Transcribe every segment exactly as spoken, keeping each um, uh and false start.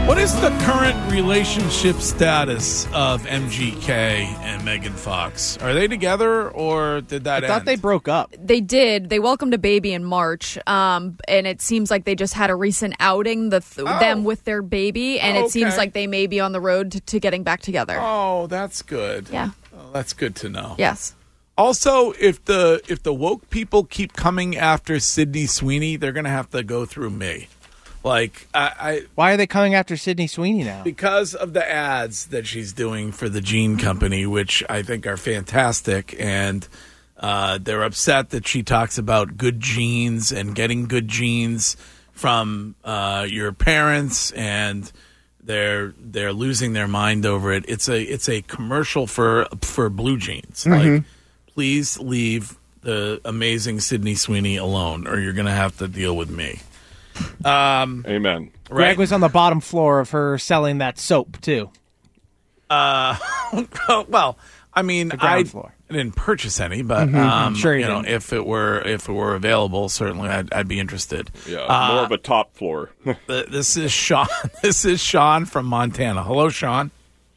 What is the current relationship status of M G K and Megan Fox? Are they together, or did that I end? thought they broke up. They did. They welcomed a baby in March, um, and it seems like they just had a recent outing, the th- Oh. them with their baby, and Oh, it seems okay. like they may be on the road to, to getting back together. Oh, that's good. Yeah. Oh, that's good to know. Yes. Also, if the if the woke people keep coming after Sydney Sweeney, they're going to have to go through me. Like, I, I Why are they coming after Sydney Sweeney now? because of the ads that she's doing for the Gene Company, which I think are fantastic, and uh, they're upset that she talks about good genes and getting good genes from uh, your parents, and they're they're losing their mind over it. It's a it's a commercial for for blue jeans. Like, please leave the amazing Sydney Sweeney alone, or you're going to have to deal with me. Um, Amen. Greg right. was on the bottom floor of her selling that soap, too. Uh, well, I mean, ground I floor. didn't purchase any, but um, Sure you you know, didn't. if it were if it were available, certainly I'd, I'd be interested. Yeah, Uh, more of a top floor. th- This is Sean. This is Sean from Montana. Hello, Sean.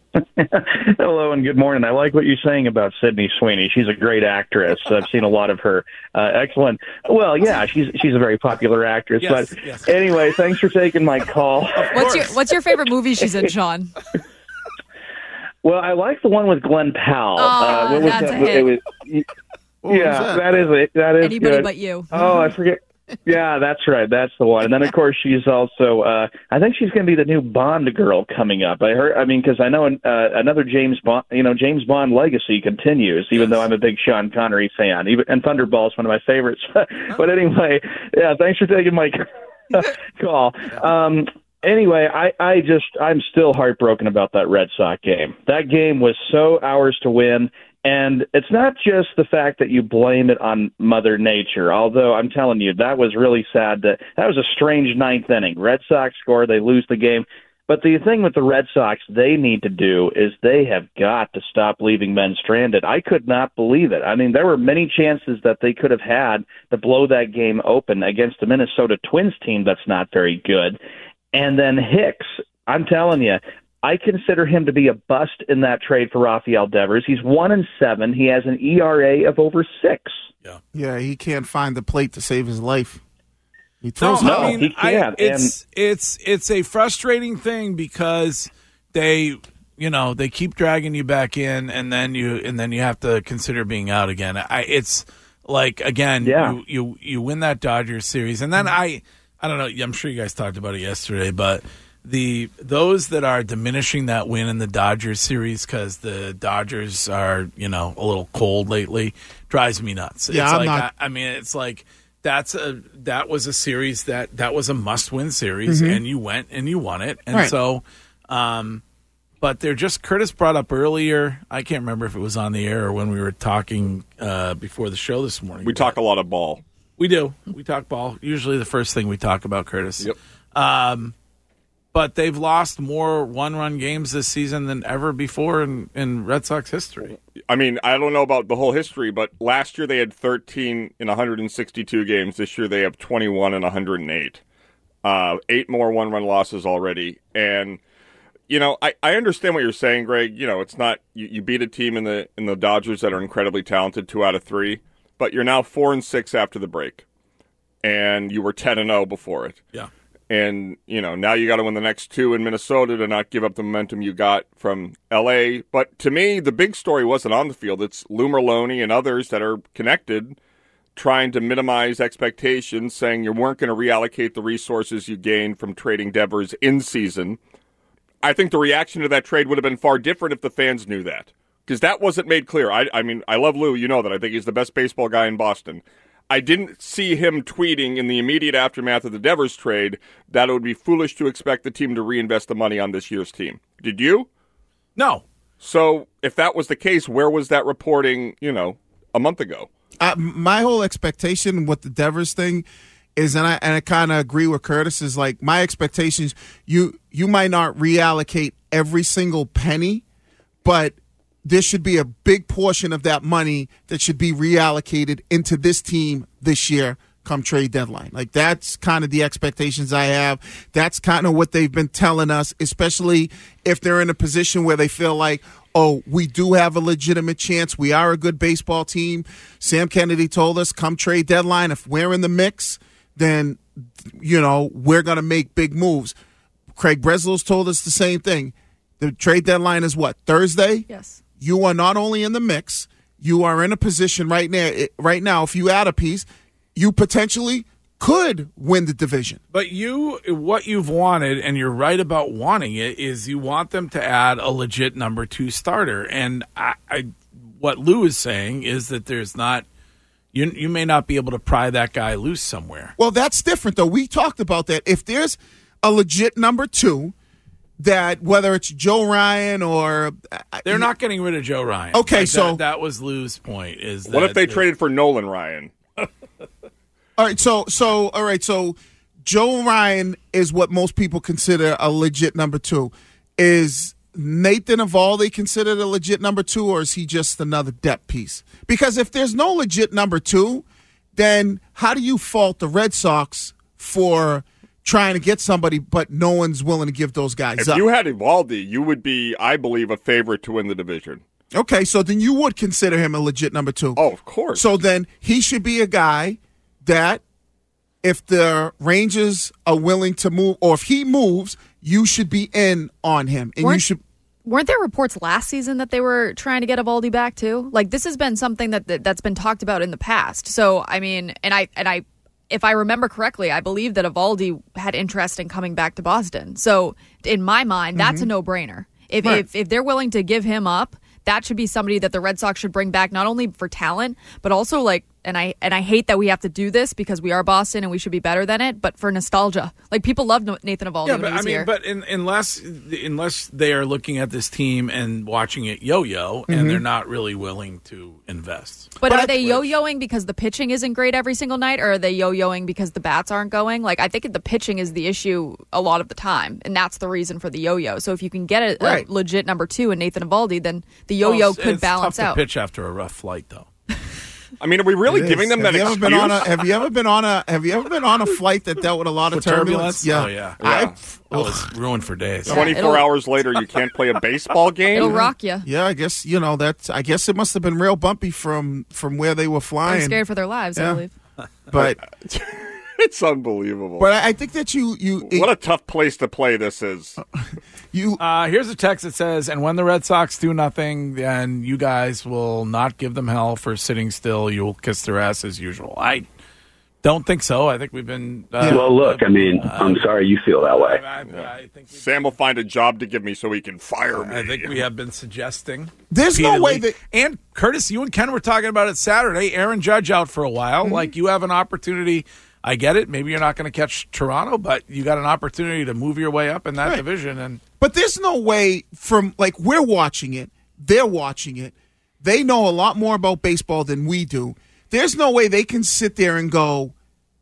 Hello and good morning. I like what you're saying about Sydney Sweeney. She's a great actress. I've seen a lot of her. Uh, excellent. Well, yeah, she's she's a very popular actress. Yes, but yes. anyway, thanks for taking my call. What's your What's your favorite movie she's in, Sean? Well, I like the one with Glenn Powell. Oh, what was that's that? a hit. It was, yeah, that is it. That is Anybody good. But You. Oh, I forget. Yeah, that's right. That's the one. And then, of course, she's also. Uh, I think she's going to be the new Bond girl coming up. I heard. I mean, because I know uh, another James Bond. You know, James Bond legacy continues. Even Yes. though I'm a big Sean Connery fan, even and Thunderball is one of my favorites. But anyway, yeah. Thanks for taking my call. Um, Anyway, I, I just, I'm still heartbroken about that Red Sox game. That game was so ours to win. And it's not just the fact that you blame it on Mother Nature, although I'm telling you, that was really sad. That, that was a strange ninth inning. Red Sox score, they lose the game. But the thing with the Red Sox they need to do is they have got to stop leaving men stranded. I could not believe it. I mean, there were many chances that they could have had to blow that game open against the Minnesota Twins team that's not very good. And then Hicks, I'm telling you, I consider him to be a bust in that trade for Rafael Devers. He's one and seven. He has an E R A of over six. Yeah. Yeah, he can't find the plate to save his life. He No, throws No, I hard. mean, he can't, I, it's it's it's a frustrating thing because they, you know, they keep dragging you back in, and then you and then you have to consider being out again. I, it's like again, Yeah. you, you you win that Dodgers series, and then I I don't know. I'm sure you guys talked about it yesterday, but the those that are diminishing that win in the Dodgers series because the Dodgers are, you know, a little cold lately drives me nuts. Yeah, it's I'm like, not- I, I mean, it's like. That's a that was a series that that was a must win series, and you went and you won it, and Right. so, um, but they're just Curtis brought up earlier. I can't remember if it was on the air or when we were talking uh, before the show this morning. We talk a lot of ball. We do. We talk ball. Usually, the first thing we talk about, Curtis. Yep. Um, but they've lost more one run games this season than ever before in, in Red Sox history. I mean, I don't know about the whole history, but last year they had thirteen in one hundred sixty-two games. This year they have twenty-one in one hundred eight. Uh, eight more one-run losses already. And, you know, I, I understand what you're saying, Greg. You know, it's not you, you beat a team in the in the Dodgers that are incredibly talented, two out of three, but you're now four and six after the break, and you were ten and zero before it. Yeah. And, you know, now you got to win the next two in Minnesota to not give up the momentum you got from L A. But to me, the big story wasn't on the field. It's Lou Merloni and others that are connected trying to minimize expectations, saying you weren't going to reallocate the resources you gained from trading Devers in season. I think the reaction to that trade would have been far different if the fans knew that, because that wasn't made clear. I, I mean, I love Lou. You know that. I think he's the best baseball guy in Boston. I didn't see him tweeting in the immediate aftermath of the Devers trade that it would be foolish to expect the team to reinvest the money on this year's team. Did you? No. So if that was the case, where was that reporting, you know, a month ago? Uh, my whole expectation with the Devers thing is, and I and I kind of agree with Curtis, is like my expectations, you you might not reallocate every single penny, but there should be a big portion of that money that should be reallocated into this team this year come trade deadline. Like, that's kind of the expectations I have. That's kind of what they've been telling us, especially if they're in a position where they feel like, oh, we do have a legitimate chance. We are a good baseball team. Sam Kennedy told us, come trade deadline, if we're in the mix, then, you know, we're going to make big moves. Craig Breslow's told us the same thing. The trade deadline is what, Thursday? Yes. You are not only in the mix, you are in a position right now, right now, if you add a piece, you potentially could win the division. But you, what you've wanted, and you're right about wanting it, is you want them to add a legit number two starter. And I, I what Lou is saying is that there's not, you, you may not be able to pry that guy loose somewhere. Well, that's different, though. We talked about that. If there's a legit number two, that whether it's Joe Ryan or they're not getting rid of Joe Ryan. Okay, like so that, that was Lou's point. Is what that if they the, traded for Nolan Ryan? All right, so so all right, so Joe Ryan is what most people consider a legit number two. Is Nathan Eovaldi considered a legit number two, or is he just another depth piece? Because if there's no legit number two, then how do you fault the Red Sox for trying to get somebody, but no one's willing to give those guys if up? If you had Eovaldi, you would be, I believe, a favorite to win the division. Okay, so then you would consider him a legit number two. Oh, of course. So then he should be a guy that if the Rangers are willing to move, or if he moves, you should be in on him. And weren't, you should. Weren't there reports last season that they were trying to get Eovaldi back too? Like, this has been something that, that that's been talked about in the past. So I mean, and I and I. If I remember correctly, I believe that Eovaldi had interest in coming back to Boston. So in my mind, that's mm-hmm. a no-brainer. If, right. if if they're willing to give him up, that should be somebody that the Red Sox should bring back, not only for talent, but also like, and I and I hate that we have to do this because we are Boston and we should be better than it, but for nostalgia. Like, people love Nathan Eovaldi yeah, when but, he was I mean, here. But in, unless unless they are looking at this team and watching it yo-yo, mm-hmm. and they're not really willing to invest. But, But are I- they yo-yoing because the pitching isn't great every single night, or are they yo-yoing because the bats aren't going? Like, I think the pitching is the issue a lot of the time, and that's the reason for the yo-yo. So if you can get a, Right. a legit number two in Nathan Eovaldi, then the yo-yo Well, could it's balance tough out. to pitch after a rough flight, though. I mean, are we really It giving is. them have that you ever excuse? been on a, Have you ever been on a Have you ever been on a flight that dealt with a lot of With turbulence? turbulence? Oh, yeah. I, Yeah. Oh, it's ruined for days. Yeah. twenty-four it'll- hours later, you can't play a baseball game? It'll rock you. yeah, I guess you know that's. I guess it must have been real bumpy from from where they were I'm flying. scared for their lives, Yeah. I believe. But It's unbelievable. but I I think that you you what a tough place to play this is. you Uh, here's a text that says, and when the Red Sox do nothing, then you guys will not give them hell for sitting still. You'll kiss their ass as usual. I don't think so. I think we've been... Uh, Well, look, I mean, uh, I'm sorry you feel that way. I, I, I think we Sam will find a job to give me so he can fire me. I think we have been suggesting. There's no way repeatedly. that- And Curtis, you and Ken were talking about it Saturday. Aaron Judge out for a while. Mm-hmm. Like, you have an opportunity. I get it. Maybe you're not going to catch Toronto, but you got an opportunity to move your way up in that Right. division. And But there's no way from, like, we're watching it, they're watching it, they know a lot more about baseball than we do. There's no way they can sit there and go,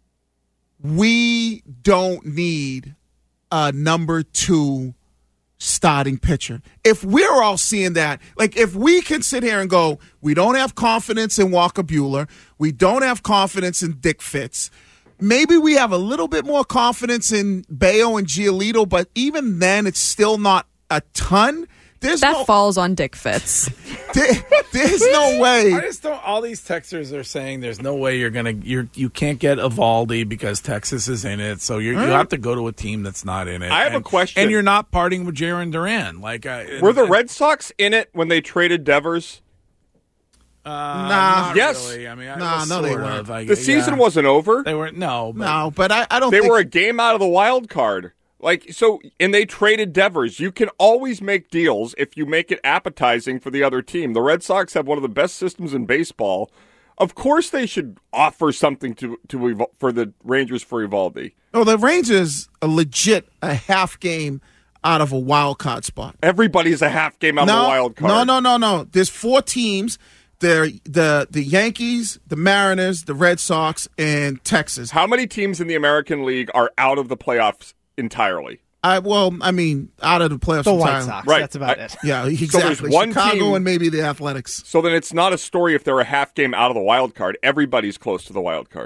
we don't need a number two starting pitcher. If we're all seeing that, like, if we can sit here and go, we don't have confidence in Walker Buehler, we don't have confidence in Dick Fitz, maybe we have a little bit more confidence in Bayo and Giolito, but even then, it's still not a ton. There's That no, falls on Dick Fitz. there- there's no I way. just don't. All these texters are saying there's no way you're gonna. You're you can't get Eovaldi because Texas is in it. So you you have to go to a team that's not in it. I have a and, question. And you're not parting with Jaron Duran. Like, uh, Were the and- Red Sox in it when they traded Devers? Uh, Nah. not Yes. Really. I mean, I Nah, was no, they sort weren't. of, I- The season yeah. wasn't over. They weren't. No, but No, but I, I don't They think. were a game out of the wild card. Like, so, and they traded Devers. You can always make deals if you make it appetizing for the other team. The Red Sox have one of the best systems in baseball. Of course, they should offer something to to Evo- for the Rangers for Eovaldi. No, the Rangers are legit a half game out of a wild card spot. Everybody's a half game out no, of the wild card. No, no, no, no. There's four teams. They're the the Yankees, the Mariners, the Red Sox, and Texas. How many teams in the American League are out of the playoffs entirely? I well, I mean, out of the playoffs. The White entirely. Sox. Right. That's about I- it. Yeah, exactly. one Chicago team- and maybe the Athletics. So then it's not a story if they're a half game out of the wild card. Everybody's close to the wild card.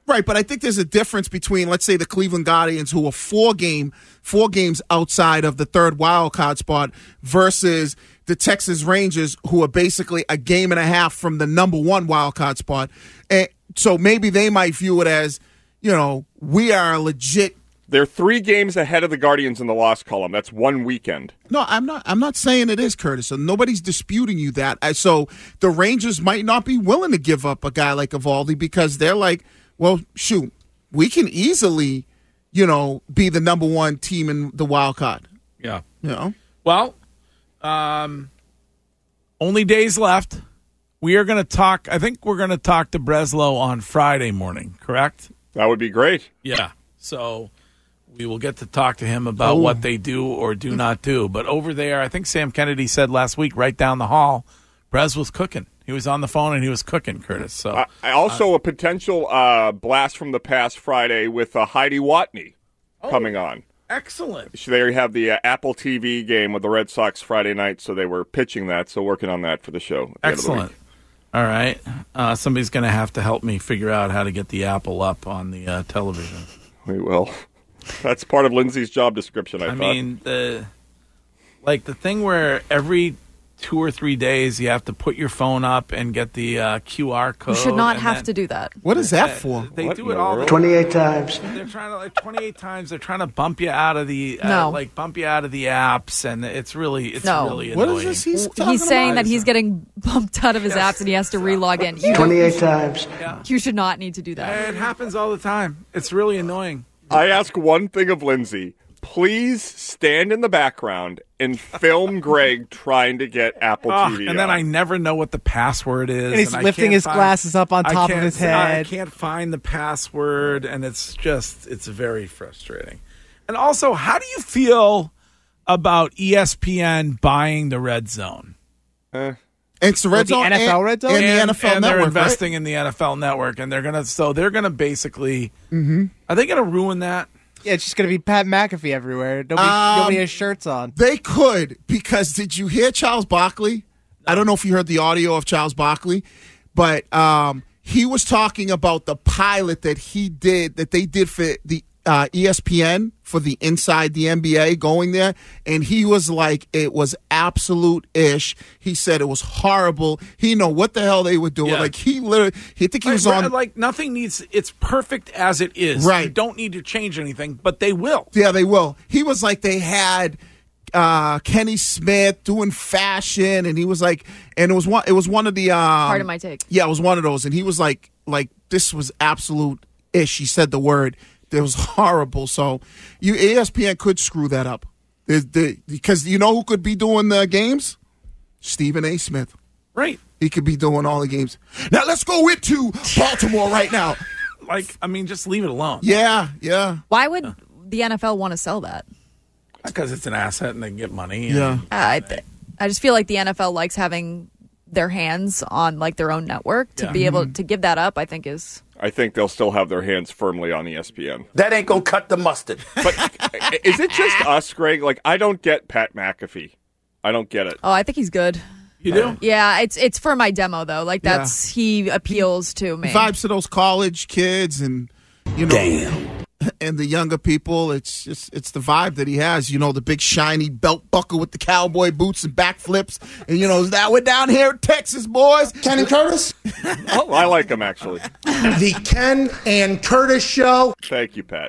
Right, but I think there's a difference between, let's say, the Cleveland Guardians, who are four game, four games outside of the third wild card spot, versus the Texas Rangers, who are basically a game and a half from the number one wild card spot. And so maybe they might view it as, you know, we are a legit. They're three games ahead of the Guardians in the loss column. That's one weekend. No, I'm not. I'm not saying it is, Curtis. So nobody's disputing you that. So the Rangers might not be willing to give up a guy like Eovaldi because they're like, well, shoot, we can easily, you know, be the number one team in the wild card. Yeah. You know? Well, um, only days left. We are going to talk. I think we're going to talk to Breslow on Friday morning, correct? That would be great. Yeah. So we will get to talk to him about oh. what they do or do not do. But over there, I think Sam Kennedy said last week, right down the hall, Bres was cooking. He was on the phone and he was cooking, Curtis. So uh, also uh, a potential uh, blast from the past Friday with uh, Heidi Watney oh, coming on. Excellent. They have the uh, Apple T V game with the Red Sox Friday night, so they were pitching that. So working on that for the show. The Excellent. All right. Uh, somebody's going to have to help me figure out how to get the Apple up on the uh, television. We will. That's part of Lindsay's job description, I, I thought. mean, the like the thing where every two or three days you have to put your phone up and get the uh, Q R code. You should not have then, to do that. What is that uh, for? They what do it all the twenty-eight times. They're trying to like twenty-eight times. They're trying to bump you out of the uh, no. like bump you out of the apps, and it's really it's no. really What annoying. is this he's talking He's saying about? that he's getting bumped out of his apps and he has to re-log in. You twenty-eight times. Yeah. You should not need to do that. It happens all the time. It's really annoying. I ask one thing of Lindsay. Please stand in the background and film Greg trying to get Apple Oh, T V and then on. I never know what the password is. And he's I lifting can't his find- glasses up on I top of can't- his I head. can't find the password, and it's just, it's very frustrating. And also, how do you feel about E S P N buying the Red Zone? Eh. It's the Red the Zone N F L and, Red Zone? and the and, N F L and Network, they're investing right? in the N F L Network, and they're gonna, so they're gonna basically, Mm-hmm. are they gonna ruin that? Yeah, it's just going to be Pat McAfee everywhere. Nobody, Um, nobody has shirts on. They could, because did you hear Charles Barkley? I don't know if you heard the audio of Charles Barkley, but um, he was talking about the pilot that he did, that they did for the uh, E S P N for the Inside the N B A going there, and he was like, it was absolute ish. He said it was horrible. He didn't know what the hell they were doing. Yeah. Like he literally, he think he was like, on. like nothing needs. It's perfect as it is. Right. You don't need to change anything, but they will. Yeah, they will. He was like, they had uh, Kenny Smith doing fashion, and he was like, and it was one. It was one of the. Um, Part of my take. Yeah, it was one of those, and he was like, like this was absolute ish. He said the word. It was horrible. So, you E S P N could screw that up, There's the, because you know who could be doing the games? Stephen A. Smith. Right. He could be doing all the games. Now let's go into Baltimore right now. Like, I mean, just leave it alone. Yeah, yeah, Why would the N F L want to sell that? Because it's an asset and they can get money. and- yeah. Uh, I, th- I just feel like the N F L likes having their hands on like their own network. To Yeah. be able to give that up, I think is. I think they'll still have their hands firmly on E S P N. That ain't gonna cut the mustard. But is it just us, Greg? Like, I don't get Pat McAfee. I don't get it. Oh, I think he's good. You do? Yeah, it's it's for my demo though. Like that's he appeals to me. Vibes to those college kids and you know Damn. and the younger people. It's just it's the vibe that he has. You know, the big shiny belt buckle with the cowboy boots and backflips. And you know, that we're down here in Texas, boys. Ken and Curtis? Oh, I like him, actually. The Ken and Curtis Show. Thank you, Pat.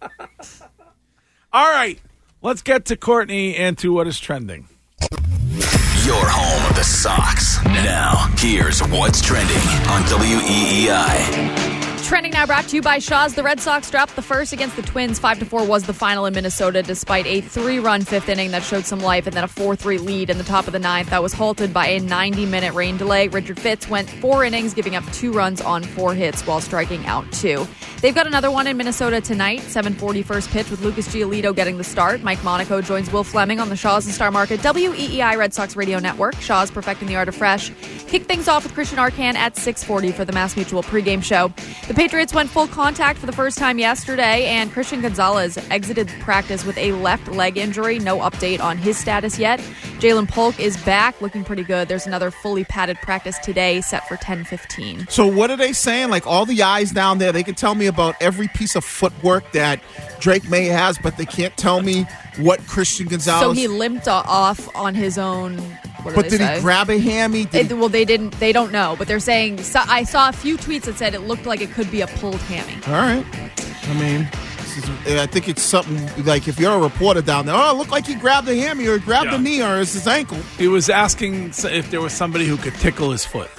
All right. Let's get to Courtney and to what is trending. Your home of the Sox. Now, here's what's trending on W E E I. Trending now brought to you by Shaw's. The Red Sox dropped the first against the Twins. five to four was the final in Minnesota despite a three-run fifth inning that showed some life and then a four three lead in the top of the ninth that was halted by a ninety-minute rain delay. Richard Fitz went four innings, giving up two runs on four hits while striking out two. They've got another one in Minnesota tonight. seven forty first pitch with Lucas Giolito getting the start. Mike Monaco joins Will Fleming on the Shaw's and Star Market W E E I Red Sox Radio Network. Shaw's perfecting the art of fresh. Kick things off with Christian Arcand at six forty for the Mass Mutual pregame show. The Patriots went full contact for the first time yesterday, and Christian Gonzalez exited practice with a left leg injury. No update on his status yet. Jalen Polk is back, looking pretty good. There's another fully padded practice today set for ten fifteen. So what are they saying? Like, all the eyes down there, they can tell me about every piece of footwork that Drake May has, but they can't tell me what Christian Gonzalez... So he limped off on his own... What But do did they say? he grab a hammy? Did It, well, they didn't. They don't know, but they're saying. So, I saw a few tweets that said it looked like it could be a pulled hammy. All right. I mean, this is, I think it's something like if you're a reporter down there, oh, it looked like he grabbed a hammy or grabbed Yeah. a knee or it's his ankle. He was asking if there was somebody who could tickle his foot.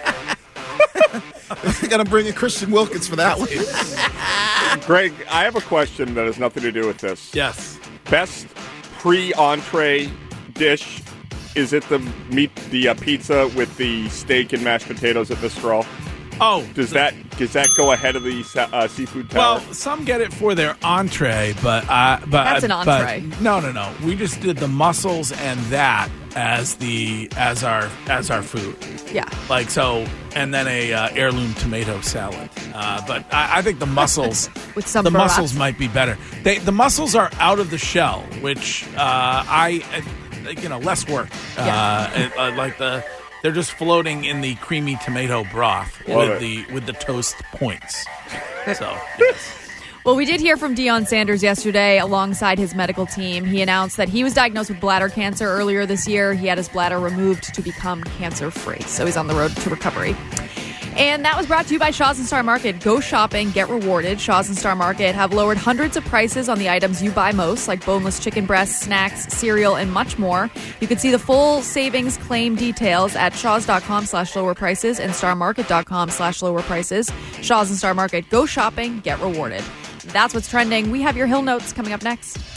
I got to bring in Christian Wilkins for that one. Greg, I have a question that has nothing to do with this. Yes. Best pre-entree dish. Is it the meat, the uh, pizza with the steak and mashed potatoes at Mistral? Oh, Does that does that go ahead of the sa- uh, seafood tower? well, some get it for their entree, but uh, but That's an but- entree. no, no, no. We just did the mussels and that as the as our as our food. Yeah. Like so, and then a uh, heirloom tomato salad. Uh, but I, I think the mussels With some the burrata. mussels might be better. They the mussels are out of the shell, which uh, I uh, you know less work. Yeah. Uh, it- uh, like the they're just floating in the creamy tomato broth Love with it. the with the toast points. So yes. Well, we did hear from Deion Sanders yesterday alongside his medical team. He announced that he was diagnosed with bladder cancer earlier this year. He had his bladder removed to become cancer-free, so he's on the road to recovery. And that was brought to you by Shaw's and Star Market. Go shopping, get rewarded. Shaw's and Star Market have lowered hundreds of prices on the items you buy most, like boneless chicken breasts, snacks, cereal, and much more. You can see the full savings claim details at shaws.com slash lower prices and starmarket.com slash lower prices. Shaw's and Star Market. Go shopping, get rewarded. That's what's trending. We have your Hill Notes coming up next.